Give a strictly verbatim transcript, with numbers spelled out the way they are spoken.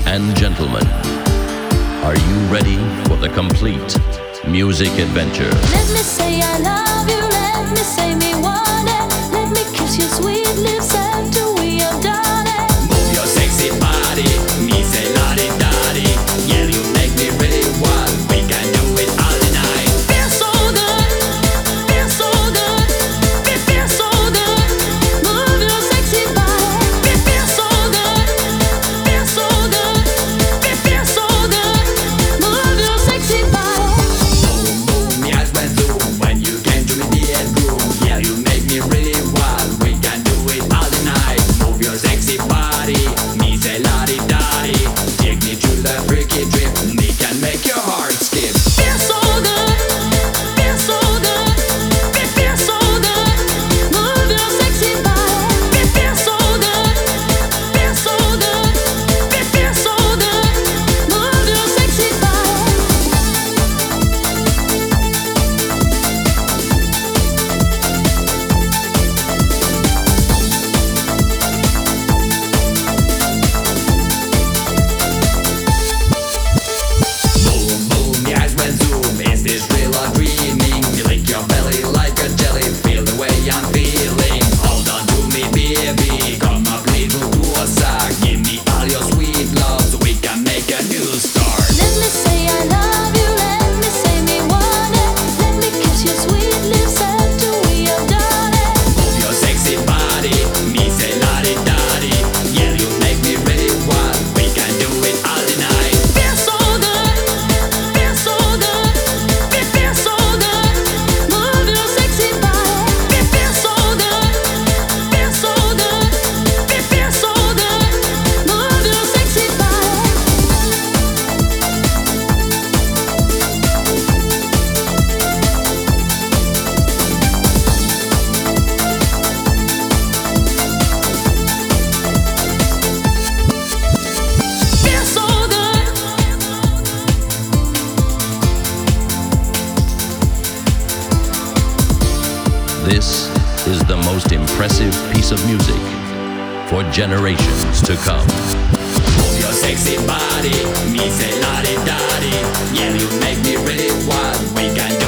and gentlemen, are you ready for the complete music adventure? Let me say I love you, let me say me want it. Let me kiss your sweet lips after we have done it. Move your sexy body, me say la-di-da-di. Yeah, you make me really wild, we can do it all the night. Feel so good, feel so good, feel, feel so good. Move your sexy body, feel, feel so good, feel so good, feel, feel so good. Move your sexy body. Boom, boom, me eyes went zoom when you came to me the groove. Yeah, you make me really wild, we can do it all the night. Move your sexy body, me say la-di-da-di. Take me to the freaky trip, me can make your heart skip. Feel so good, feel so good, feel, feel so good. Move your sexy body, feel, feel so good, feel so good, feel, feel so good. Move your sexy body. Boom, boom, the eyes went zoom. Is this real or dreaming? Me lick your belly like a jelly. Feel the way I'm feeling. Hold on to me, baby. Come up, little tuossa. Give me all your sweet love so we can make a new start. Let me say I love you, let me say me want it. Let me kiss your sweet lips after we have done it. Move your sexy body. Me say la-di-da-di. Yeah, you make me really wild. We can do it all the night. Feel so good, feel so good, feel, feel so good. Move your sexy body, feel, feel so good, feel so good, feel, feel so good. Move your sexy body. Feel so good. This is the most impressive piece of music for generations to come. Move your sexy body. Me say la-di-da-di. Yeah, you make me really wild. We can